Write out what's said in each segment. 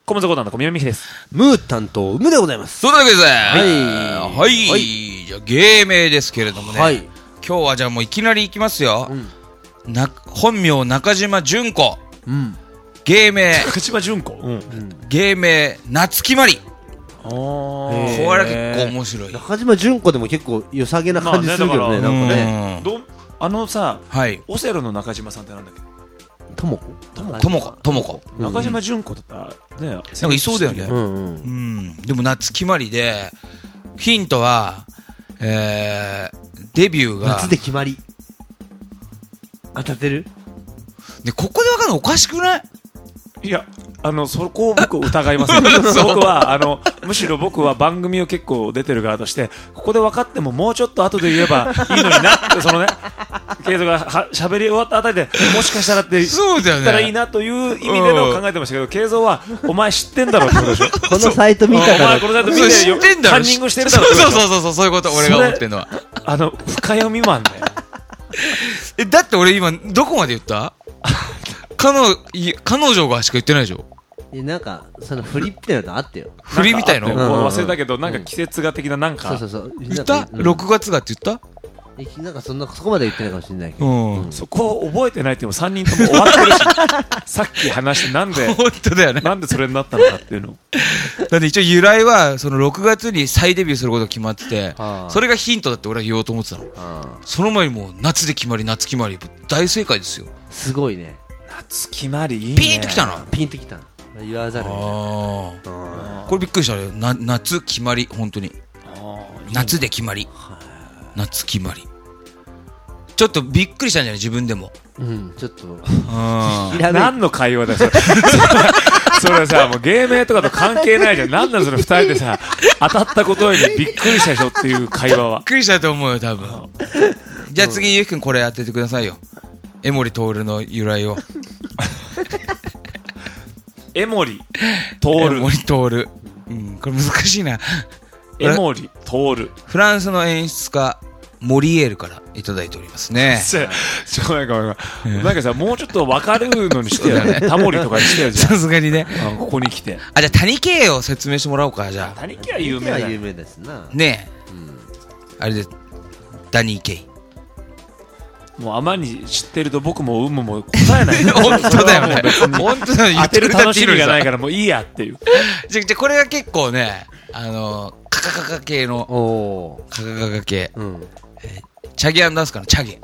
コムザコダンの小宮美希です。 ムー担当、ムでございます。 そうだけですね。 はい。 はい。じゃあ、芸名ですけれどもね。 はい。 今日はじゃあもういきなりいきますよ。本名中島純子。芸名。 中島純子。 芸名、夏木まり。 ここれ結構面白い。 中島純子でも結構良さげな感じするけどね、なんかね。 さ、 はい。 オセロの中島さんってなんだっけ？ ともこ。 中島純子だったらね、なんかいそうだよね。でも夏木まりで、ヒントは、デビューが。 夏で決まり。当たってる？ で、ここでわかるのおかしくない？ いや、そこを僕疑いますよ。僕は、むしろ僕は番組を結構出てる側として、ここで分かってももうちょっと後で言えばいいのになって、そのね、ケイゾが喋り終わったあたりで、もしかしたらって言ったらいいなという意味での考えてましたけど、ケイゾは、お前知ってんだろってことでしょ。 このサイト見たから。 お前このサイト見て知ってんだろ。 カンニングしてるだろってことでしょ。 そういうこと、俺が思ってんのは。 深読みマンだよ。 だって俺今、どこまで言った？彼女がしか言ってないでしょ。 なんかその振りみたいなのあってよ。 振りみたいの忘れたけど、なんか季節が的ななんか。 そう言った ?6 月がって言った？ なんかそこまで言ってないかもしれないけど。 そこを覚えてないっていうのも3人とも終わってるし、さっき話してなんで、 本当だよね。 なんでそれになったのかっていうの。 だって一応由来は、その6月に再デビューすることが決まってて、それがヒントだって俺は言おうと思ってたの。その前にもう夏で決まり、大正解ですよ。 すごいね。 夏決まりいいね。 ピーンときたな。 言わざるを得ない。 これびっくりしたね。夏決まり、本当に。夏で決まり。夏決まり。ちょっとびっくりしたんじゃない自分でも。 ちょっと。 何の会話だよ、それさ、もう芸名とかと関係ないじゃん。なんだそれ二人でさ、当たったことにびっくりしたでしょっていう会話は。 びっくりしたと思うよ、多分。じゃあ次、ゆうきくんこれ当ててくださいよ。江森徹の由来を。 江森徹。 これ難しいな。 江森徹。 フランスの演出家、モリエールからいただいておりますね。 なんかさ、もうちょっと分かるのにしてよね。タモリとかにしてよ、じゃあ。 さすがにね。 ここに来て。 じゃあ谷圭を説明してもらおうか、じゃあ。 谷圭は有名だ。 有名ですな。 ねえ。あれで、ダニー・ケイ。 もうあまりに知ってると僕もも答えない。 本当だよね。本当だよ。 当てる楽しみがないからもういいやっていう。 じゃあこれが結構ね、カカカカ系の、カカカカ系。チャゲ&アスカのチャゲ。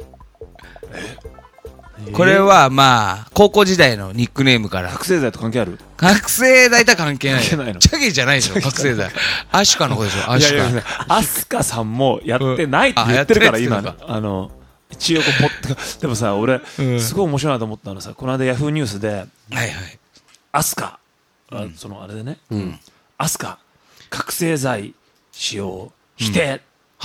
これはまあ、高校時代のニックネームから。 覚醒剤と関係ある？ 覚醒剤とは関係ない。 関係ないの。 チャゲじゃないでしょ、覚醒剤。アシュカの子でしょ、アシュカ。 アスカさんもやってないって言ってるから、今。一応でもさ、俺、すごい面白いなと思ったのさ、この間ヤフーニュースで、アスカ、あれでね、アスカ、覚醒剤使用、否定。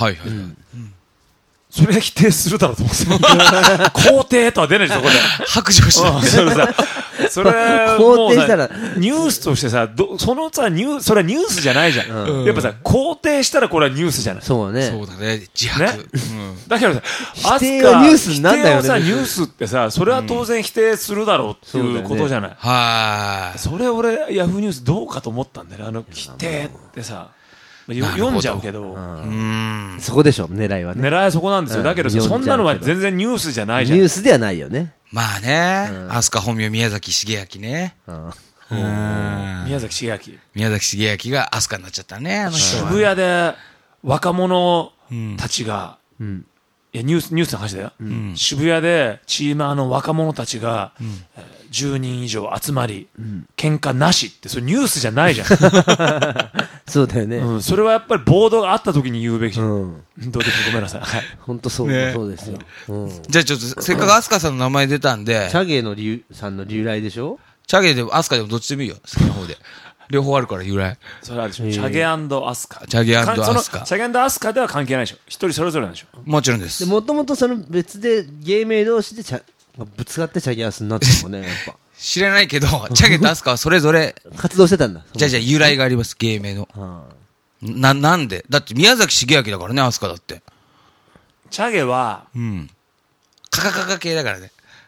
それ否定するだろうと思って肯定とは出ないじゃん、そこで。 白状してそれもうニュースとしてさ、それはニュースじゃないじゃん。やっぱさ、肯定したらこれはニュースじゃない。 そうね。 そうだね、自白。 だけどさ、 否定はニュースになんだよね。 否定はさ、ニュースってさ、それは当然否定するだろうっていうことじゃない。 はい。 それ俺、ヤフーニュースどうかと思ったんだよね。否定ってさ。読んじゃうけど、 そこでしょ、狙いはね。 狙いはそこなんですよ。だけどそんなのは全然ニュースじゃないじゃん。 ニュースではないよね。 まあね、飛鳥本名宮崎茂明ね。 宮崎茂明が飛鳥になっちゃったね、 渋谷で若者たちが、いやニュースの話だよ。渋谷でチーマーの若者たちが10人以上集まり、喧嘩なしって、それニュースじゃないじゃん。 そうだよね。 それはやっぱりボードがあった時に言うべき。どうでもごめんなさい。 本当そうですよ。 じゃあちょっと、せっかく飛鳥さんの名前出たんで。 チャゲのさんの由来でしょ？ チャゲでも飛鳥でもどっちでもいいよ。好きな方で。両方あるから由来。 それあるでしょ。チャゲ&アスカ。 チャゲ&アスカ。 チャゲ&アスカでは関係ないでしょ。一人それぞれなんでしょ。 もちろんです。 もともとその別で芸名同士でぶつかってチャゲアスになったのもね、やっぱ。 知らないけど、チャゲとアスカはそれぞれ。 活動してたんだ。 じゃあ由来があります、芸名の。なんでだって宮崎茂明だからね、アスカだって。 チャゲは、 カカカカ系だからね。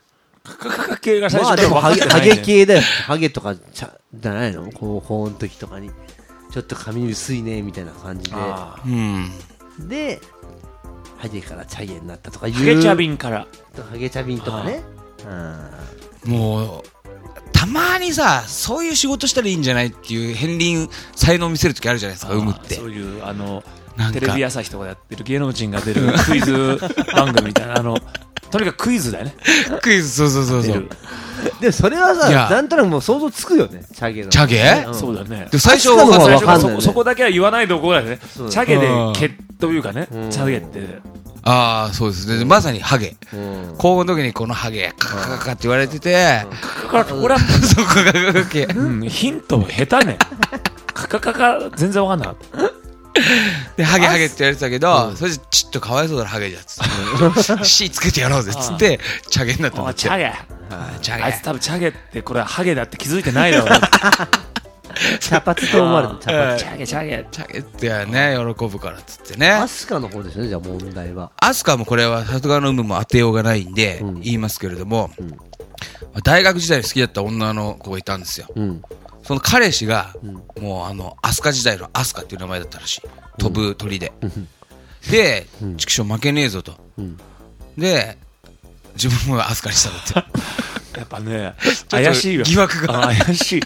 カカカ系が最まあ初からでもハ分かってない、ね。 ゲ系だよ。ハゲとかじゃないの高校の時とかに。ちょっと髪薄いね、みたいな感じあで。で、ハゲからチャゲになったとかいう。 ハゲチャビンから。 ハゲチャビンとかね。 もう、たまにさ、そういう仕事したらいいんじゃないっていう片鱗、才能を見せるときあるじゃないですか、産むって。 そういう、 なんかテレビ朝日とかでやってる芸能人が出るクイズ番組みたいな、とにかくクイズだよね。 クイズ、そうそうそうそう。 出るで、それはいやさ、なんとなくもう想像つくよね、チャゲの。 チャゲうんそうだね。 で最初アスカの方は最初からわかんないよねそこだけは言わないでおこうだよね。チそうャゲで毛というかね、 うんチャゲって。 ああ、そうですね。でまさにハゲ。 うん高校の時にこのハゲ、カカカカって言われてて、 これは、 そこがハゲ。 うん、ヒント下手ね。カカカカ全然わかんなかった。 で、ハゲハゲって言われてたけど、それじゃちょっとかわいそうだな、ハゲじゃつって。C つけてやろうぜ、つって、チャゲになったんだって。 チャゲ。 チャゲ。 あいつ多分チャゲってこれはハゲだって気づいてないだろうね。 茶髪と思われる。茶髪。 チャゲチャゲ。 チャゲってね、喜ぶからっつってねア。スカの方ですよね、じゃあ問題は。 アスカもこれは里川の有無も当てようがないんで、 うん言いますけれども、大学時代に好きだった女の子がいたんですよ。 うん。 その彼氏が、 んもうアスカ時代のアスカっていう名前だったらしい。飛ぶ鳥で。 んでん、 畜生負けねえぞと。 うん。 で、自分もアスカにしたんだって。 やっぱね、 と怪しいよ。 疑惑が怪しい。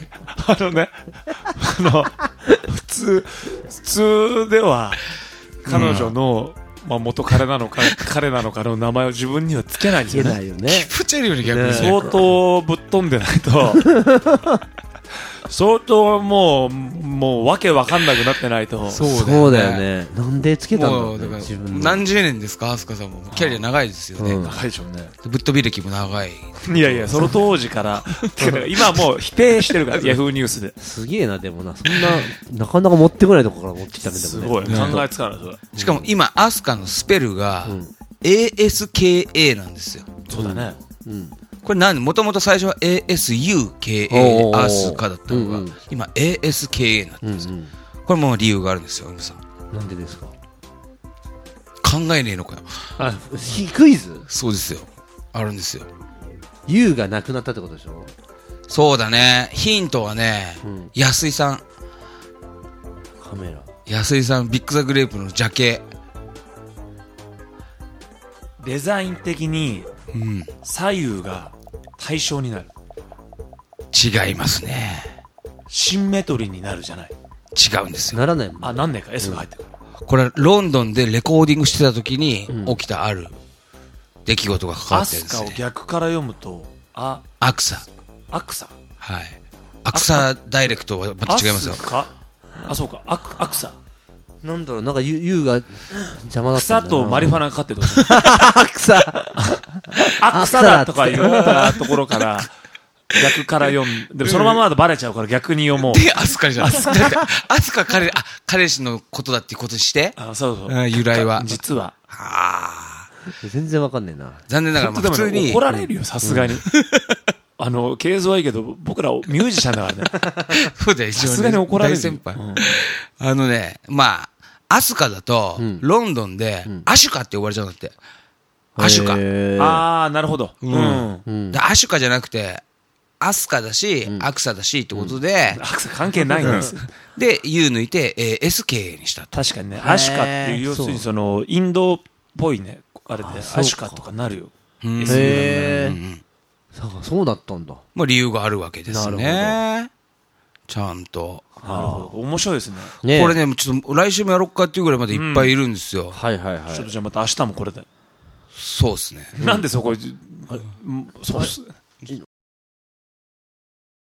普通では、彼女の、まあ、元彼なのか、彼なのかの名前を自分にはつけないんですよね。 いけないよね。 プチェルより逆にねね。 相当ぶっ飛んでないと、相当もうわけわかんなくなってないと、 そうだよね。なんでつけたんだろうねもうだから自分の。 何十年ですか、アスカさんも。キャリア長いですよね。 うん高いでしょうね。 ぶっ飛び歴も長い。 いやいや、その当時から、てか今はもう否定してるから、ヤフーニュースで。 すげえな、でもな。そんな、なかなか持ってこないとこから持ってきたね、でもね。 すごい。考えつかない、それ。 しかも今、アスカのスペルがん、 ASKA なんですよ。 そうだね。 うん。 これもともと最初は ASUKA おーアスカだったのが、 うんうん今 ASKA になってるんですよ。 うんうん。 これも理由があるんですよ、皆さん。 なんでですか考えねえのかよ。 クイズそうですよ。あるんですよ。 ?U がなくなったってことでしょそうだね。ヒントはね、 うん安井さん。 カメラ。 安井さん、ビッグザグレープのジャケ。 デザイン的にうん。 左右が対称になる。 違いますね。 シンメトリーになるじゃない。 違うんですよ。 ならないもん。 あ、なんでか S が入ってくる。 これ、ロンドンでレコーディングしてた時にうん起きたある出来事が関わアってるんスカをですね。 逆から読むと、 アクサ。 アクサ。 はい。アクサダイレクトはまた違いますよア。スカあ、そうか。アクサ。 なんだろう、なんか U が邪魔だった草んだよな。 とマリファナかかってると。 草。 あ、草だとか言ったところから、逆から読んで、そのままだとバレちゃうから逆に読もう。 で、アスカじゃないですか。だってアスカ彼氏のことだっていうことにして、 あ、そうそう。 由来は。 実は。 全然わかんねえな。 残念ながら、まあでもね普通に怒、られるよ、さすがに。経済はいいけど、僕らミュージシャンだからね。 そうだよ、一応ねさすがに怒られる。 大先輩。 うんまあ、アスカだと、 うんロンドンで、アシュカって呼ばれちゃうんだって。アシュカ。 へーあー、なるほど。うん。 うんでアシュカじゃなくて、アスカだし、アクサだしってことで、 アクサ関係ないんです。 で、U 抜いて、SK にしたと。 確かにね、アシュカっていう、要するにその、インドっぽいね、あれで、 あそうかアシュカとかなるよ。 うんへーうんそうだったんだ。 まあ理由があるわけですなるね。ちゃんと。 なるほど。面白いですね。 ねこれね、ちょっと来週もやろっかっていうぐらいまでいっぱいいるんですよ。 はいはいはい。 ちょっとじゃあまた明日もこれで。 そうですね。 なんでそこ、そうっす。